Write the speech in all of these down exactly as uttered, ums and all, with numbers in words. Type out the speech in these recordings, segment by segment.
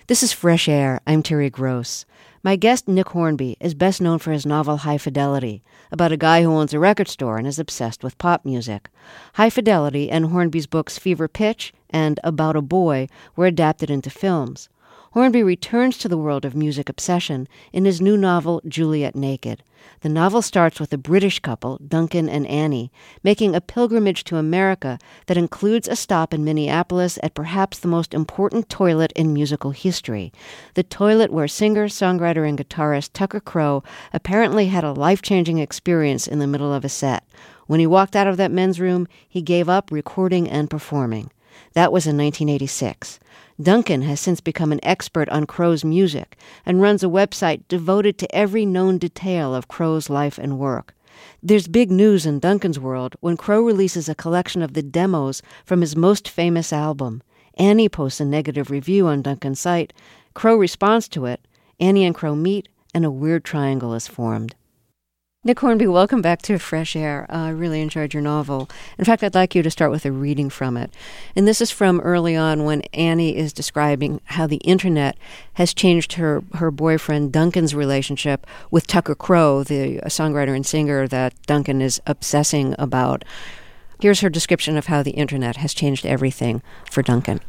This is Fresh Air. I'm Terry Gross. My guest, Nick Hornby, is best known for his novel High Fidelity, about a guy who owns a record store and is obsessed with pop music. High Fidelity and Hornby's books Fever Pitch and About a Boy were adapted into films. Hornby returns to the world of music obsession in his new novel, Juliet Naked. The novel starts with a British couple, Duncan and Annie, making a pilgrimage to America that includes a stop in Minneapolis at perhaps the most important toilet in musical history, the toilet where singer, songwriter, and guitarist Tucker Crowe apparently had a life-changing experience in the middle of a set. When he walked out of that men's room, he gave up recording and performing. That was in nineteen eighty-six. Duncan has since become an expert on Crowe's music and runs a website devoted to every known detail of Crowe's life and work. There's big news in Duncan's world when Crowe releases a collection of the demos from his most famous album. Annie posts a negative review on Duncan's site. Crowe responds to it. Annie and Crowe meet, and a weird triangle is formed. Nick Hornby, welcome back to Fresh Air. Uh, I really enjoyed your novel. In fact, I'd like you to start with a reading from it. And this is from early on when Annie is describing how the internet has changed her, her boyfriend Duncan's relationship with Tucker Crowe, the songwriter and singer that Duncan is obsessing about. Here's her description of how the internet has changed everything for Duncan.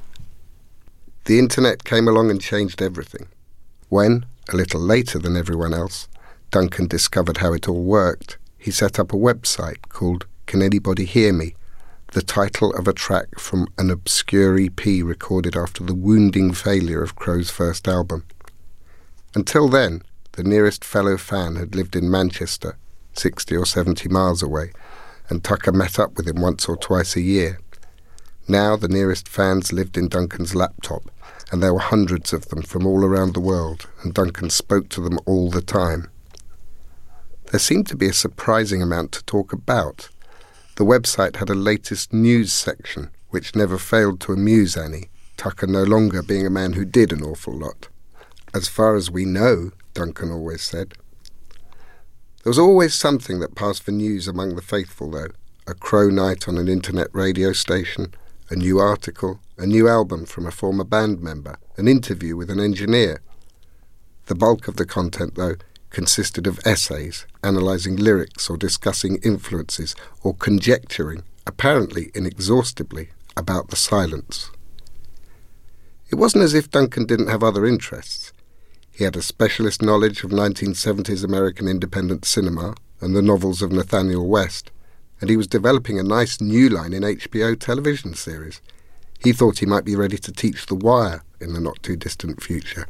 The internet came along and changed everything. When, a little later than everyone else, Duncan discovered how it all worked, he set up a website called Can Anybody Hear Me?, the title of a track from an obscure E P recorded after the wounding failure of Crowe's first album. Until then, the nearest fellow fan had lived in Manchester, sixty or seventy miles away, and Tucker met up with him once or twice a year. Now the nearest fans lived in Duncan's laptop, and there were hundreds of them from all around the world, and Duncan spoke to them all the time. There seemed to be a surprising amount to talk about. The website had a latest news section, which never failed to amuse Annie, Tucker no longer being a man who did an awful lot. As far as we know, Duncan always said. There was always something that passed for news among the faithful, though. A Crowe night on an internet radio station, a new article, a new album from a former band member, an interview with an engineer. The bulk of the content, though, consisted of essays, analysing lyrics or discussing influences or conjecturing, apparently inexhaustibly, about the silence. It wasn't as if Duncan didn't have other interests. He had a specialist knowledge of nineteen seventies American independent cinema and the novels of Nathaniel West, and he was developing a nice new line in H B O television series. He thought he might be ready to teach The Wire in the not-too-distant future.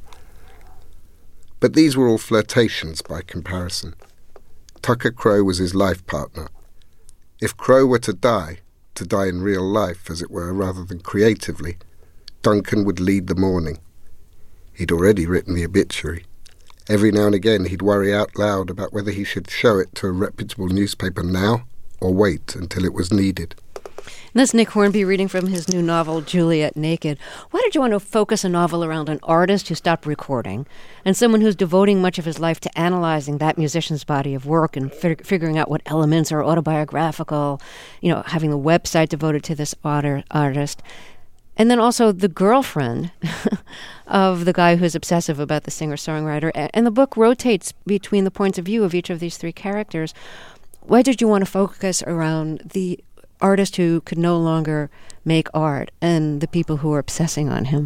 But these were all flirtations by comparison. Tucker Crowe was his life partner. If Crowe were to die, to die in real life, as it were, rather than creatively, Duncan would lead the mourning. He'd already written the obituary. Every now and again he'd worry out loud about whether he should show it to a reputable newspaper now or wait until it was needed. And that's Nick Hornby reading from his new novel, Juliet Naked. Why did you want to focus a novel around an artist who stopped recording and someone who's devoting much of his life to analyzing that musician's body of work and fig- figuring out what elements are autobiographical, you know, having the website devoted to this author, artist, and then also the girlfriend of the guy who's obsessive about the singer-songwriter? And the book rotates between the points of view of each of these three characters. Why did you want to focus around the artist who could no longer make art and the people who were obsessing on him?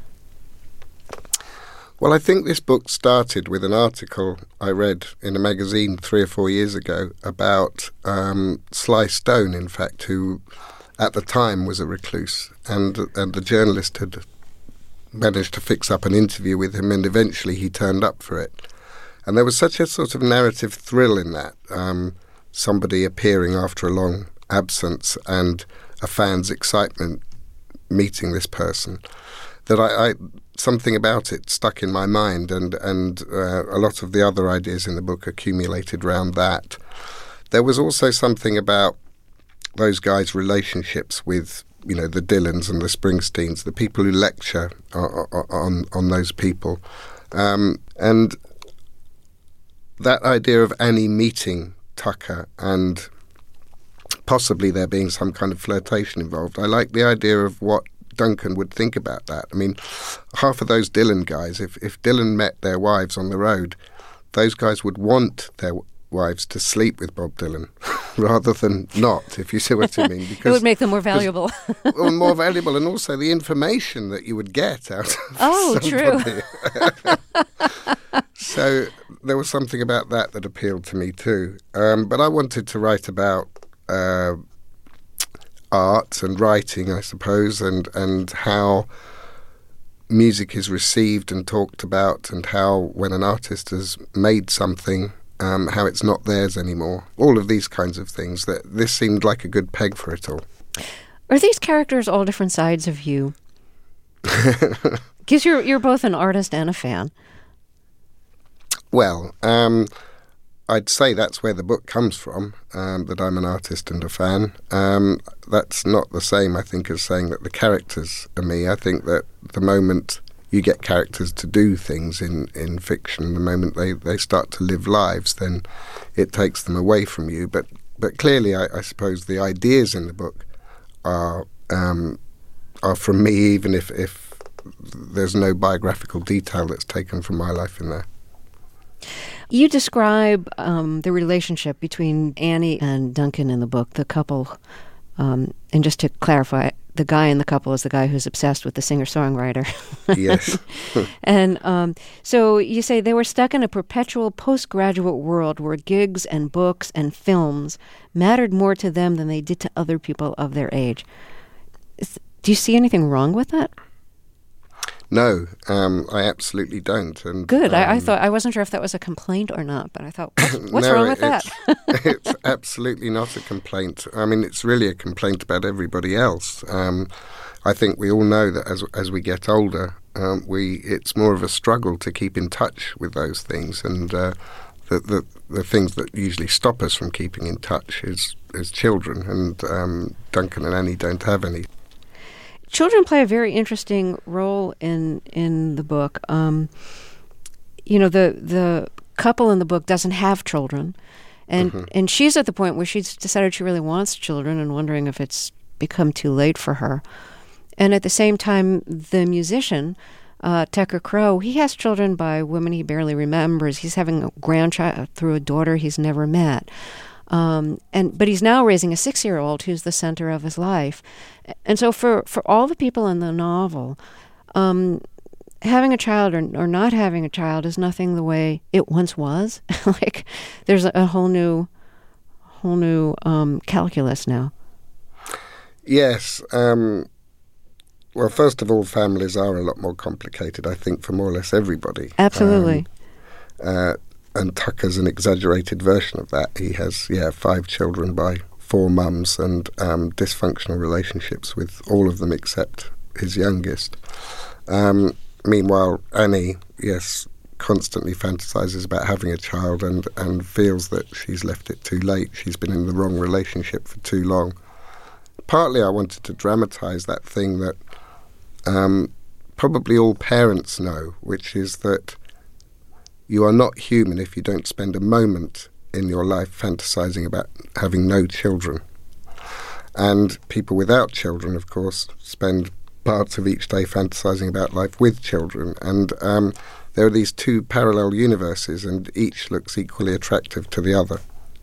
Well, I think this book started with an article I read in a magazine three or four years ago about um, Sly Stone, in fact, who at the time was a recluse, and, and the journalist had managed to fix up an interview with him, and eventually he turned up for it. And there was such a sort of narrative thrill in that, um, somebody appearing after a long absence and a fan's excitement meeting this person, that I, I something about it stuck in my mind, and and uh, a lot of the other ideas in the book accumulated around that. There was also something about those guys' relationships with, you know, the Dylans and the Springsteens, the people who lecture on on, on those people, um, and that idea of Annie meeting Tucker and possibly there being some kind of flirtation involved. I like the idea of what Duncan would think about that. I mean, half of those Dylan guys, if, if Dylan met their wives on the road, those guys would want their wives to sleep with Bob Dylan rather than not, if you see what I mean. Because it would make them more valuable. well, more valuable, and also the information that you would get out of Oh, somebody. True. So there was something about that that appealed to me too. Um, but I wanted to write about uh, art and writing, I suppose, and, and how music is received and talked about, and how when an artist has made something, um, how it's not theirs anymore. All of these kinds of things. That this seemed like a good peg for it all. Are these characters all different sides of you? Because you're you're both an artist and a fan. Well, um, I'd say that's where the book comes from, um, that I'm an artist and a fan. Um, that's not the same, I think, as saying that the characters are me. I think that the moment you get characters to do things in, in fiction, the moment they, they start to live lives, then it takes them away from you. But but clearly, I, I suppose the ideas in the book are um, are from me, even if, if there's no biographical detail that's taken from my life in there. You describe um, the relationship between Annie and Duncan in the book, the couple. Um, and just to clarify, the guy in the couple is the guy who's obsessed with the singer-songwriter. Yes. And um, so you say they were stuck in a perpetual postgraduate world where gigs and books and films mattered more to them than they did to other people of their age. Is, do you see anything wrong with that? No, um, I absolutely don't. And good. Um, I, I thought I wasn't sure if that was a complaint or not, but I thought, what's, what's no, wrong with it's, that? It's absolutely not a complaint. I mean, it's really a complaint about everybody else. Um, I think we all know that as as we get older, um, we it's more of a struggle to keep in touch with those things, and uh, the, the the things that usually stop us from keeping in touch is is children, and um, Duncan and Annie don't have any. Children play a very interesting role in in the book. Um, you know, the the couple in the book doesn't have children, and mm-hmm. and she's at the point where she's decided she really wants children and wondering if it's become too late for her. And at the same time, the musician, uh, Tucker Crowe, he has children by women he barely remembers. He's having a grandchild through a daughter he's never met. Um, and but he's now raising a six-year-old who's the center of his life. And so for, for all the people in the novel, um, having a child or, or not having a child is nothing the way it once was. Like there's a, a whole new whole new um, calculus now. Yes. Um, well, first of all, families are a lot more complicated, I think, for more or less everybody. Absolutely. Um, uh, And Tucker's an exaggerated version of that. He has, yeah, five children by four mums and um, dysfunctional relationships with all of them except his youngest. Um, meanwhile, Annie, yes, constantly fantasizes about having a child and, and feels that she's left it too late. She's been in the wrong relationship for too long. Partly I wanted to dramatize that thing that um, probably all parents know, which is that you are not human if you don't spend a moment in your life fantasizing about having no children. And people without children, of course, spend parts of each day fantasizing about life with children. And um, there are these two parallel universes, and each looks equally attractive to the other.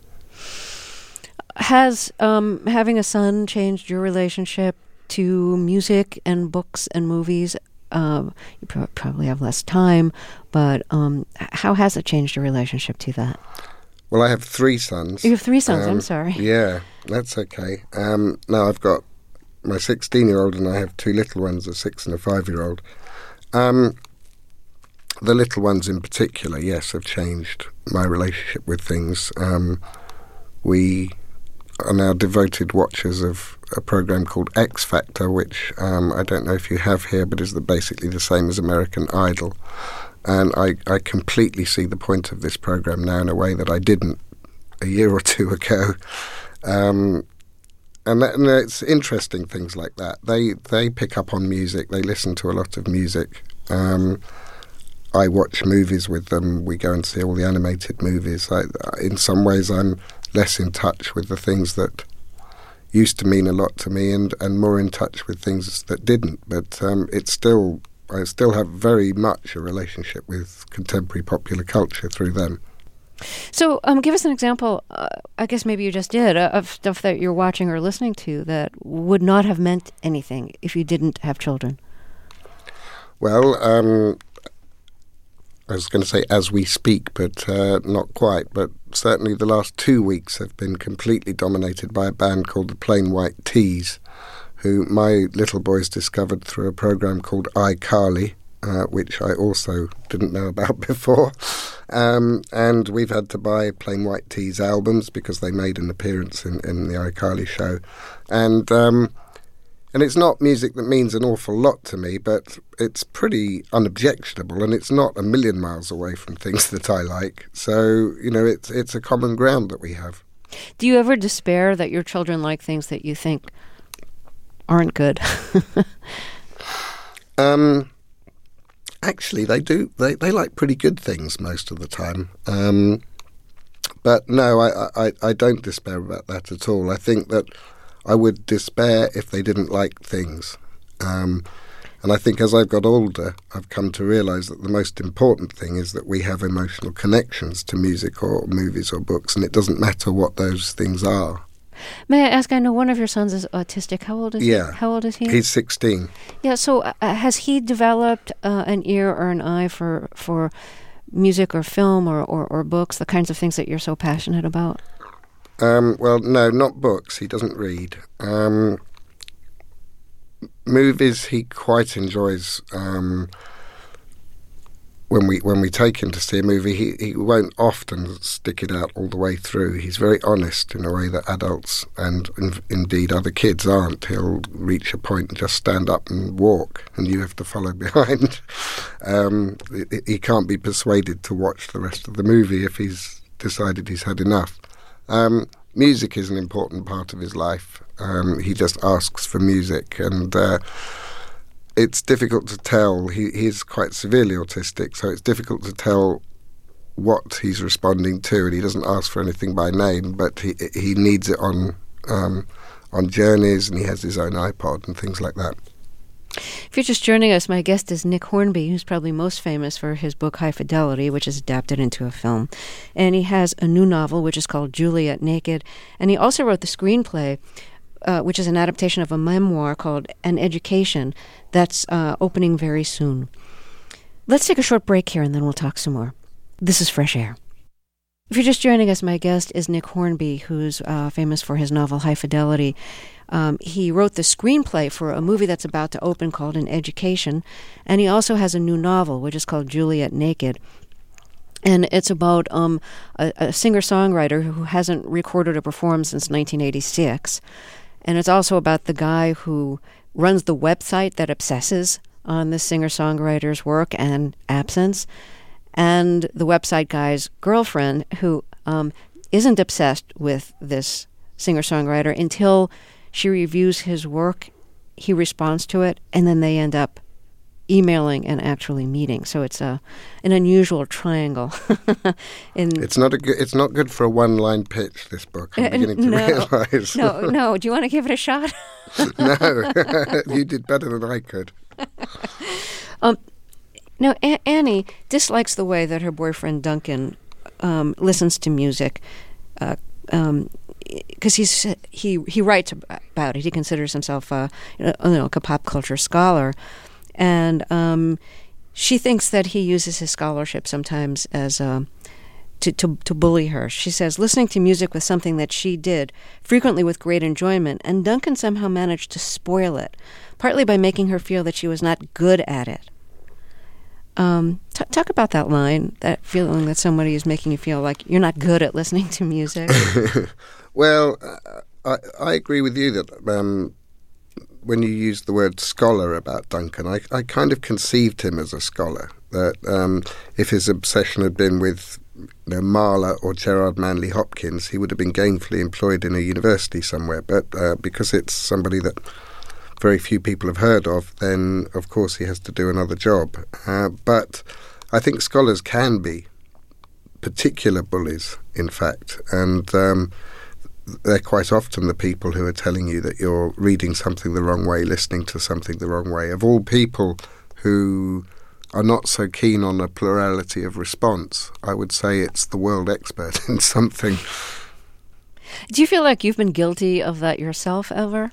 Has um, having a son changed your relationship to music and books and movies? Uh, you pro- probably have less time, but um, how has it changed your relationship to that? Well, I have three sons. You have three sons, um, I'm sorry. Yeah, that's okay. Um, now I've got my sixteen-year-old and I have two little ones, a six and a five-year-old. Um, the little ones in particular, yes, have changed my relationship with things. Um, we are now devoted watchers of a program called X Factor, which um, I don't know if you have here, but is the, basically the same as American Idol. And I, I completely see the point of this program now in a way that I didn't a year or two ago. Um, and, that, and it's interesting things like that. They they pick up on music. They listen to a lot of music. Um, I watch movies with them. We go and see all the animated movies. I, in some ways, I'm less in touch with the things that used to mean a lot to me, and, and more in touch with things that didn't. But um, it's still, I still have very much a relationship with contemporary popular culture through them. So um, give us an example, uh, I guess maybe you just did, uh, of stuff that you're watching or listening to that would not have meant anything if you didn't have children. Well, um, I was going to say as we speak, but uh, not quite. But certainly the last two weeks have been completely dominated by a band called the Plain White T's, who my little boys discovered through a program called iCarly, uh, which I also didn't know about before. Um, and we've had to buy Plain White T's albums because they made an appearance in, in the iCarly show. And... Um, And it's not music that means an awful lot to me, but it's pretty unobjectionable, and it's not a million miles away from things that I like. So, you know, it's it's a common ground that we have. Do you ever despair that your children like things that you think aren't good? um, actually, they do. They, they like pretty good things most of the time. Um, but no, I, I, I don't despair about that at all. I think that I would despair if they didn't like things. Um, and I think as I've got older, I've come to realise that the most important thing is that we have emotional connections to music or movies or books, and it doesn't matter what those things are. May I ask, I know one of your sons is autistic. How old is yeah. he? How old is he? He's sixteen. Yeah, so uh, has he developed uh, an ear or an eye for, for music or film or, or, or books, the kinds of things that you're so passionate about? Um, well, no, not books. He doesn't read. Um, movies, he quite enjoys. Um, when we when we take him to see a movie, he, he won't often stick it out all the way through. He's very honest in a way that adults and in, indeed other kids aren't. He'll reach a point and just stand up and walk, and you have to follow behind. um, he, he can't be persuaded to watch the rest of the movie if he's decided he's had enough. Um, music is an important part of his life. Um, he just asks for music, and uh, it's difficult to tell. He, he's quite severely autistic, so it's difficult to tell what he's responding to, and he doesn't ask for anything by name, but he he needs it on um, on journeys, and he has his own iPod and things like that. If you're just joining us, my guest is Nick Hornby, who's probably most famous for his book High Fidelity, which is adapted into a film. And he has a new novel, which is called Juliet Naked. And he also wrote the screenplay, uh, which is an adaptation of a memoir called An Education, that's uh, opening very soon. Let's take a short break here, and then we'll talk some more. This is Fresh Air. If you're just joining us, my guest is Nick Hornby, who's uh, famous for his novel High Fidelity. Um, he wrote the screenplay for a movie that's about to open called An Education, and he also has a new novel, which is called Juliet Naked. And it's about um, a, a singer-songwriter who hasn't recorded or performed since nineteen eighty-six. And it's also about the guy who runs the website that obsesses on the singer-songwriter's work and absence, and the website guy's girlfriend who um, isn't obsessed with this singer-songwriter until she reviews his work, he responds to it, and then they end up emailing and actually meeting. So it's a an unusual triangle. In it's not a good, it's not good for a one-line pitch, this book. I'm uh, beginning to no, realise. no, no. Do you want to give it a shot? No, you did better than I could. um, now, a- Annie dislikes the way that her boyfriend Duncan um, listens to music. Uh, um, Because he's he he writes about it. He considers himself a you know a pop culture scholar, and um, she thinks that he uses his scholarship sometimes as a, to to to bully her. She says listening to music was something that she did frequently with great enjoyment, and Duncan somehow managed to spoil it, partly by making her feel that she was not good at it. Um, t- talk about that line, that feeling that somebody is making you feel like you're not good at listening to music. Well, uh, I, I agree with you that um, when you used the word scholar about Duncan, I, I kind of conceived him as a scholar. That um, if his obsession had been with you know, Mahler or Gerard Manley Hopkins, he would have been gainfully employed in a university somewhere. But uh, because it's somebody that very few people have heard of, then of course he has to do another job. Uh, but I think scholars can be particular bullies, in fact, and um, they're quite often the people who are telling you that you're reading something the wrong way, listening to something the wrong way. Of all people who are not so keen on a plurality of response, I would say it's the world expert in something. Do you feel like you've been guilty of that yourself ever?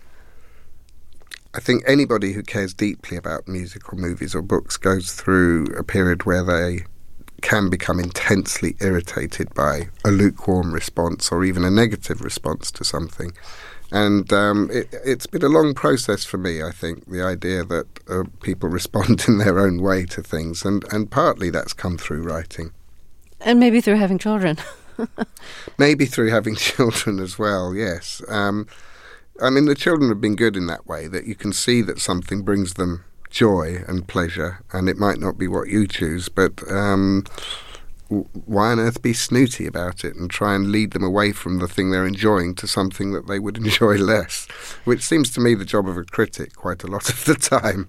I think anybody who cares deeply about music or movies or books goes through a period where they can become intensely irritated by a lukewarm response or even a negative response to something. And um, it, it's been a long process for me, I think, the idea that uh, people respond in their own way to things. And, and partly that's come through writing. And maybe through having children. Maybe through having children as well, yes. Um, I mean, the children have been good in that way, that you can see that something brings them joy and pleasure, and it might not be what you choose, but um, w- why on earth be snooty about it and try and lead them away from the thing they're enjoying to something that they would enjoy less, which seems to me the job of a critic quite a lot of the time.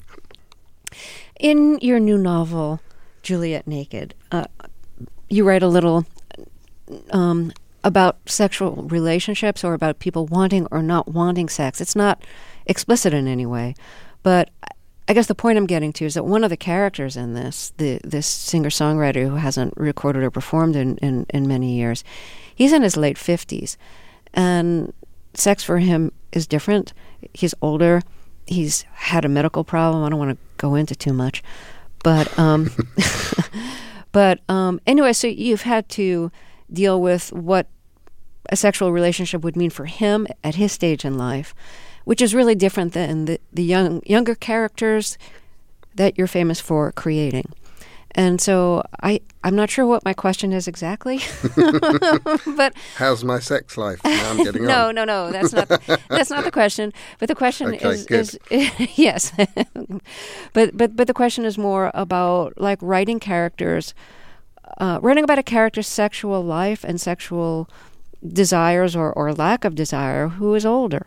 In your new novel, Juliet Naked, uh, you write a little um, about sexual relationships or about people wanting or not wanting sex. It's not explicit in any way, but I guess the point I'm getting to is that one of the characters in this, the this singer-songwriter who hasn't recorded or performed in, in, in many years, he's in his late fifties, and sex for him is different. He's older. He's had a medical problem. I don't want to go into too much, but um, but um, anyway, so you've had to deal with what a sexual relationship would mean for him at his stage in life, which is really different than the, the young younger characters that you're famous for creating. And so I, I'm not sure what my question is exactly. But how's my sex life? Now I'm getting no, on. no, no. That's not that's not the question. But the question okay, is, good. is yes. but but but the question is more about like writing characters, uh, writing about a character's sexual life and sexual desires or, or lack of desire who is older.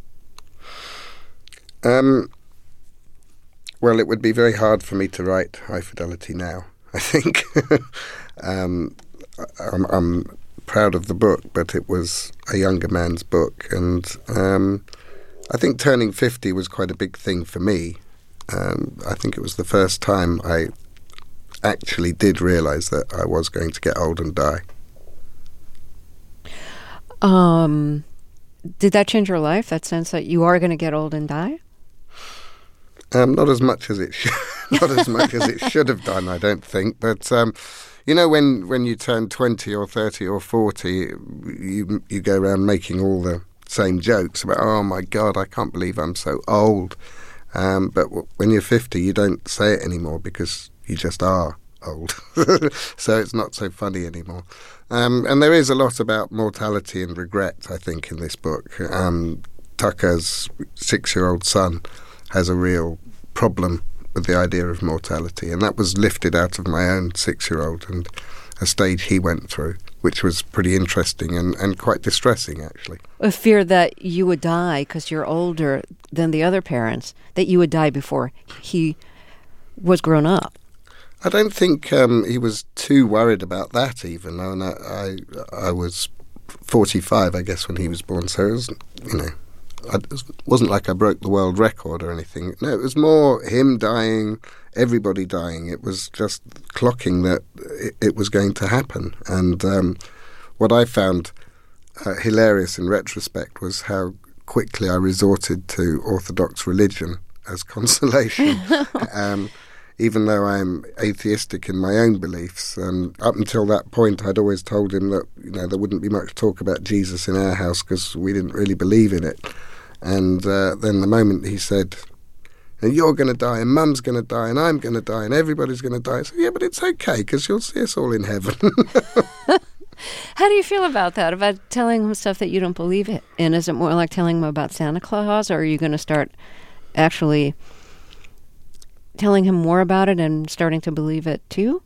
Um, well, it would be very hard for me to write High Fidelity now, I think. um, I'm, I'm proud of the book, but it was a younger man's book. And um, I think turning fifty was quite a big thing for me. Um, I think it was the first time I actually did realise that I was going to get old and die. Um, did that change your life, that sense that you are going to get old and die? Um, not as much as it should, not as much as it should have done, I don't think. But um, you know, when, when you turn twenty or thirty or forty, you you go around making all the same jokes about, oh my God, I can't believe I'm so old. Um, but w- when you're fifty, you don't say it anymore because you just are old. So it's not so funny anymore. Um, and there is a lot about mortality and regret, I think, in this book. Um, Tucker's six-year-old son has a real problem with the idea of mortality, and that was lifted out of my own six-year-old and a stage he went through, which was pretty interesting and, and quite distressing, actually. A fear that you would die because you're older than the other parents, that you would die before he was grown up. I don't think um, he was too worried about that even. I, mean, I, I I was forty-five, I guess, when he was born, so it was, you know, I, it wasn't like I broke the world record or anything. No, it was more him dying, everybody dying. It was just clocking that it, it was going to happen. And um, what I found uh, hilarious in retrospect was how quickly I resorted to Orthodox religion as consolation. um, even though I'm atheistic in my own beliefs. And up until that point, I'd always told him that, you know, there wouldn't be much talk about Jesus in our house because we didn't really believe in it. And uh, then the moment he said, and you're going to die, and Mum's going to die, and I'm going to die, and everybody's going to die. I said, yeah, but it's okay because you'll see us all in heaven. How do you feel about that, about telling him stuff that you don't believe in? Is it more like telling him about Santa Claus, or are you going to start actually telling him more about it and starting to believe it too?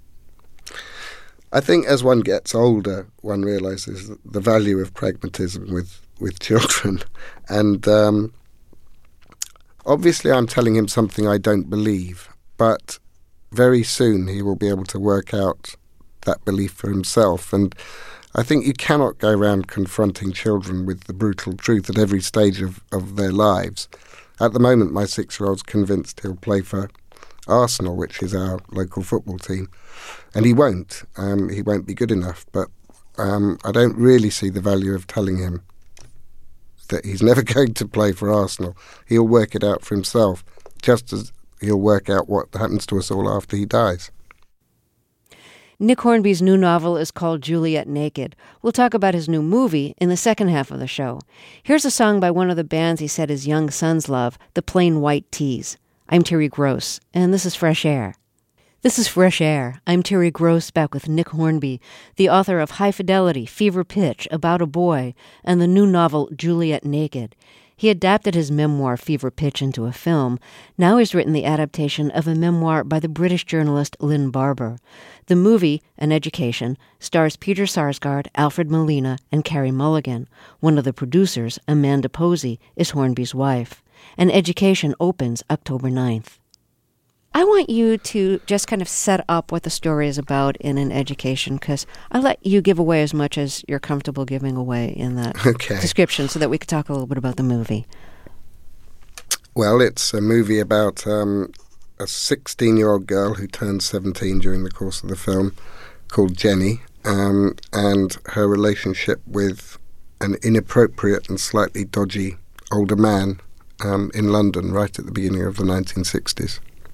I think as one gets older, one realises the value of pragmatism with, with children. And um, obviously I'm telling him something I don't believe, but very soon he will be able to work out that belief for himself. And I think you cannot go around confronting children with the brutal truth at every stage of, of their lives. At the moment, my six-year-old's convinced he'll play for Arsenal, which is our local football team, and he won't. Um, he won't be good enough, but um, I don't really see the value of telling him that he's never going to play for Arsenal. He'll work it out for himself, just as he'll work out what happens to us all after he dies. Nick Hornby's new novel is called Juliet Naked. We'll talk about his new movie in the second half of the show. Here's a song by one of the bands he said his young sons love, the Plain White T's. I'm Terry Gross, and this is Fresh Air. This is Fresh Air. I'm Terry Gross, back with Nick Hornby, the author of High Fidelity, Fever Pitch, About a Boy, and the new novel Juliet Naked. He adapted his memoir Fever Pitch into a film. Now he's written the adaptation of a memoir by the British journalist Lynn Barber. The movie, An Education, stars Peter Sarsgaard, Alfred Molina, and Carey Mulligan. One of the producers, Amanda Posey, is Hornby's wife. An Education opens October ninth. I want you to just kind of set up what the story is about in An Education, because I let you give away as much as you're comfortable giving away in that okay. description so that we could talk a little bit about the movie. Well, it's a movie about um, a sixteen-year-old girl who turns seventeen during the course of the film, called Jenny, um, and her relationship with an inappropriate and slightly dodgy older man um, in London right at the beginning of the nineteen sixties.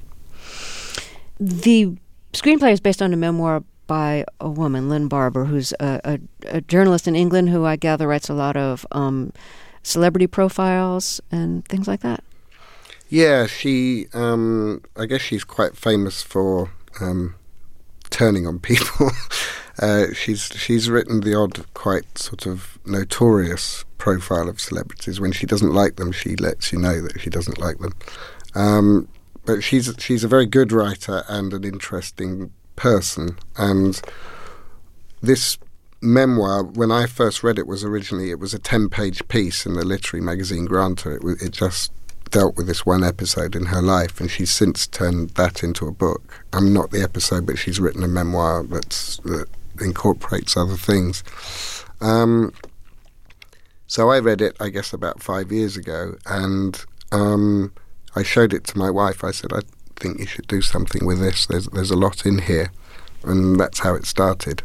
The screenplay is based on a memoir by a woman, Lynn Barber, who's a, a, a journalist in England who I gather writes a lot of um, celebrity profiles and things like that. Yeah, she, um, I guess she's quite famous for um, turning on people. uh, she's she's written the odd, quite sort of notorious profile of celebrities. When she doesn't like them, she lets you know that she doesn't like them. Um But she's she's a very good writer and an interesting person. And this memoir, when I first read it, was originally it was a ten-page piece in the literary magazine Granta. It, it just dealt with this one episode in her life, and she's since turned that into a book. I mean, not the episode, but she's written a memoir that's, that incorporates other things. Um, so I read it, I guess, about five years ago, and Um, I showed it to my wife. I said, I think you should do something with this. There's there's a lot in here. And that's how it started.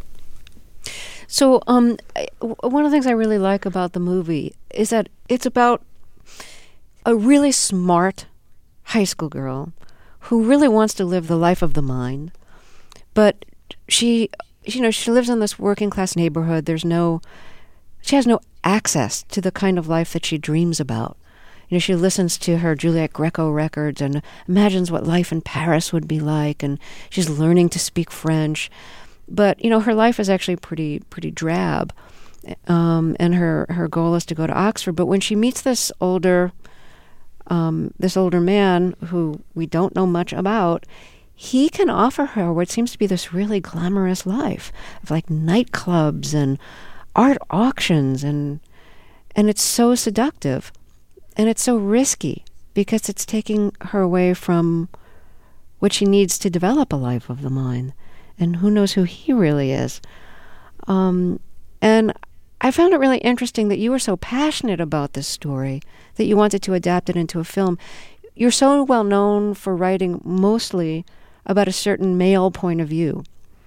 So um, one of the things I really like about the movie is that it's about a really smart high school girl who really wants to live the life of the mind. But she, you know, she lives in this working class neighborhood. There's no, she has no access to the kind of life that she dreams about. You know, she listens to her Juliette Greco records and imagines what life in Paris would be like, and she's learning to speak French. But, you know, her life is actually pretty pretty drab, um, and her, her goal is to go to Oxford. But when she meets this older um, this older man who we don't know much about, he can offer her what seems to be this really glamorous life of like nightclubs and art auctions, and and it's so seductive. And it's so risky because it's taking her away from what she needs to develop a life of the mind. And who knows who he really is. Um, and I found it really interesting that you were so passionate about this story that you wanted to adapt it into a film. You're so well known for writing mostly about a certain male point of view.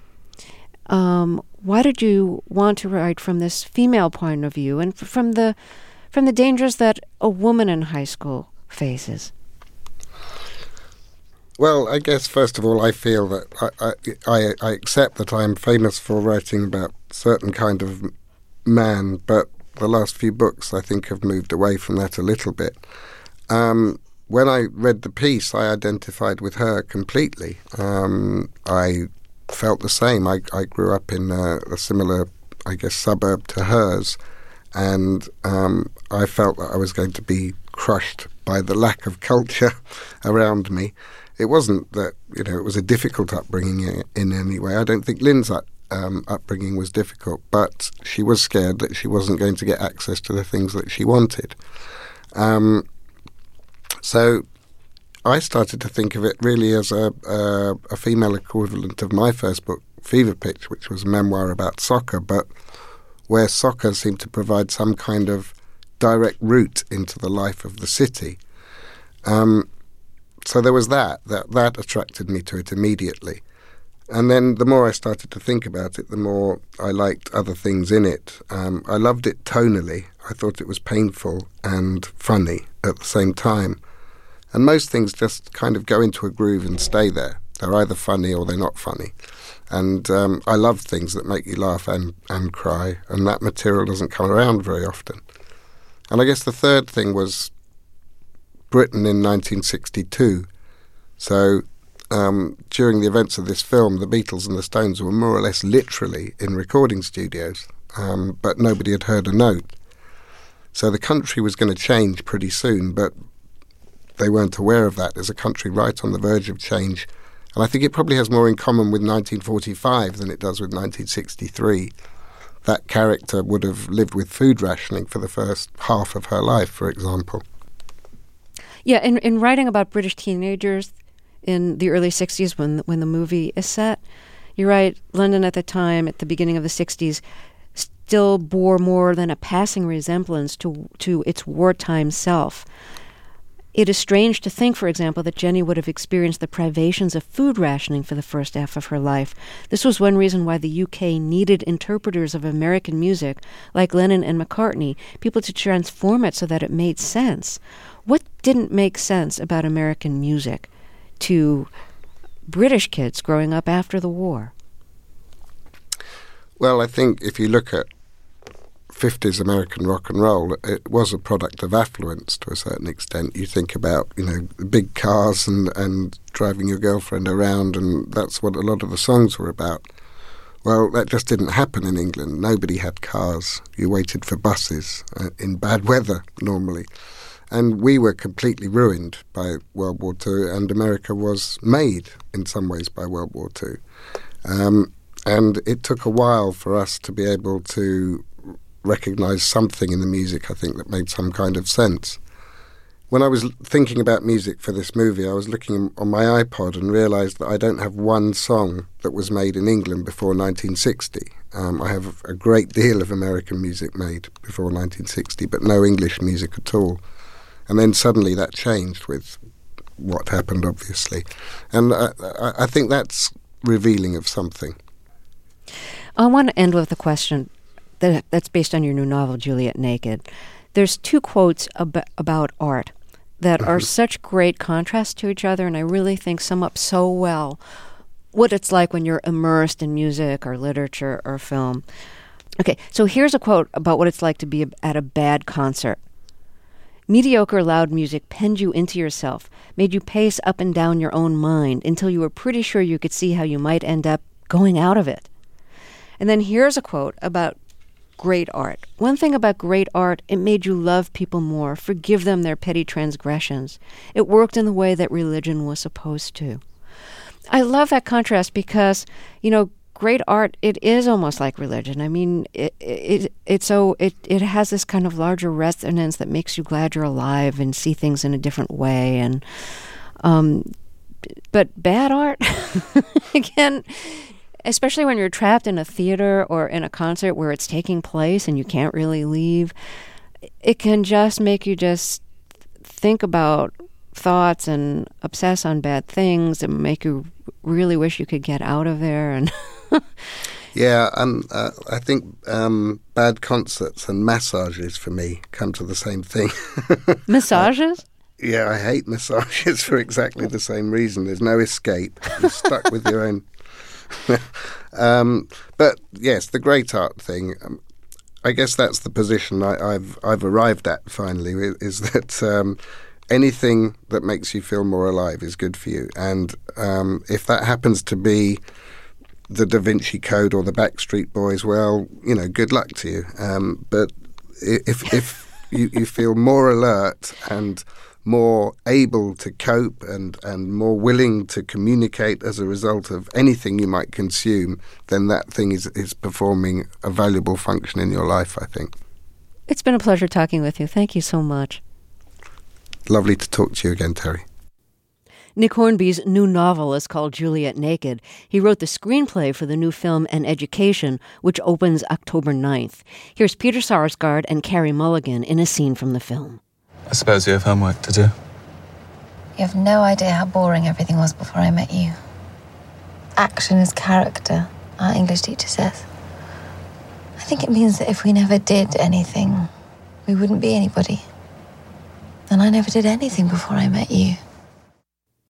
Um, why did you want to write from this female point of view and from the from the dangers that a woman in high school faces? Well, I guess, first of all, I feel that I, I, I accept that I'm famous for writing about a certain kind of man, but the last few books, I think, have moved away from that a little bit. Um, when I read the piece, I identified with her completely. Um, I felt the same. I, I grew up in a, a similar, I guess, suburb to hers, and um, I felt that I was going to be crushed by the lack of culture around me. It wasn't that, you know, it was a difficult upbringing in, in any way. I don't think Lynn's up, um, upbringing was difficult, but she was scared that she wasn't going to get access to the things that she wanted. Um, so I started to think of it really as a, a, a female equivalent of my first book, Fever Pitch, which was a memoir about soccer, but where soccer seemed to provide some kind of direct route into the life of the city. Um, so there was that, that. That attracted me to it immediately. And then the more I started to think about it, the more I liked other things in it. Um, I loved it tonally. I thought it was painful and funny at the same time. And most things just kind of go into a groove and stay there. They're either funny or they're not funny. And um, I love things that make you laugh and, and cry, and that material doesn't come around very often. And I guess the third thing was Britain in nineteen sixty-two. So um, during the events of this film, the Beatles and the Stones were more or less literally in recording studios, um, but nobody had heard a note. So the country was going to change pretty soon, but they weren't aware of that. There's a country right on the verge of change. And I think it probably has more in common with nineteen forty-five than it does with nineteen sixty-three. That character would have lived with food rationing for the first half of her life, for example. Yeah, in, in writing about British teenagers in the early sixties when, when the movie is set, you're right, London at the time, at the beginning of the sixties, still bore more than a passing resemblance to to its wartime self. It is strange to think, for example, that Jenny would have experienced the privations of food rationing for the first half of her life. This was one reason why the U K needed interpreters of American music, like Lennon and McCartney, people to transform it so that it made sense. What didn't make sense about American music to British kids growing up after the war? Well, I think if you look at fifties American rock and roll, it was a product of affluence to a certain extent. You think about, you know, big cars and, and driving your girlfriend around, and that's what a lot of the songs were about. Well, that just didn't happen in England. Nobody had cars. You waited for buses uh, in bad weather, normally. And we were completely ruined by World War Two, and America was made in some ways by World War Two. Um, and it took a while for us to be able to recognise something in the music, I think, that made some kind of sense. When I was thinking about music for this movie, I was looking on my iPod and realised that I don't have one song that was made in England before nineteen sixty. Um, I have a great deal of American music made before nineteen sixty, but no English music at all. And then suddenly that changed with what happened, obviously. And I, I think that's revealing of something. I want to end with a question that, that's based on your new novel, Juliet Naked. There's two quotes ab- about art that are such great contrast to each other, and I really think sum up so well what it's like when you're immersed in music or literature or film. Okay, so here's a quote about what it's like to be at a bad concert. Mediocre loud music penned you into yourself, made you pace up and down your own mind until you were pretty sure you could see how you might end up going out of it. And then here's a quote about great art. One thing about great art, it made you love people more, forgive them their petty transgressions. It worked in the way that religion was supposed to. I love that contrast because, you know, great art, it is almost like religion. I mean, it it it's so it, it has this kind of larger resonance that makes you glad you're alive and see things in a different way. And um, but bad art, again, especially when you're trapped in a theater or in a concert where it's taking place and you can't really leave, it can just make you just think about thoughts and obsess on bad things and make you really wish you could get out of there. And yeah, um, uh, I think um, bad concerts and massages for me come to the same thing. Massages? Uh, yeah, I hate massages for exactly the same reason. There's no escape. You're stuck with your own. um, but yes, the great art thing. Um, I guess that's the position I, I've I've arrived at finally. Is that um, anything that makes you feel more alive is good for you, and um, if that happens to be the Da Vinci Code or the Backstreet Boys, well, you know, good luck to you. Um, but if if you, you feel more alert and more able to cope and, and more willing to communicate as a result of anything you might consume, then that thing is, is performing a valuable function in your life, I think. It's been a pleasure talking with you. Thank you so much. Lovely to talk to you again, Terry. Nick Hornby's new novel is called Juliet Naked. He wrote the screenplay for the new film An Education, which opens October ninth. Here's Peter Sarsgaard and Carey Mulligan in a scene from the film. I suppose you have homework to do. You have no idea how boring everything was before I met you. Action is character, our English teacher says. I think it means that if we never did anything, we wouldn't be anybody. And I never did anything before I met you.